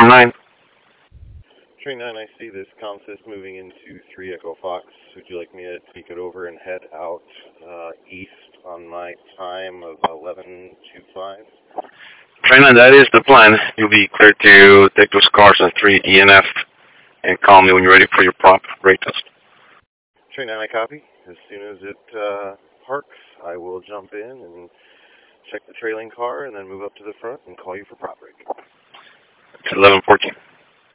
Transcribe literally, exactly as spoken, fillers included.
nine. Train nine, I see this consist moving into three Echo Fox. Would you like me to take it over and head out uh, east on my time of eleven twenty-five? Train nine, that is the plan. You'll be cleared to take those cars on three E N F and call me when you're ready for your prop rate test. Train nine, I copy. As soon as it uh, parks, I will jump in and check the trailing car and then move up to the front and call you for prop rate. It's eleven fourteen.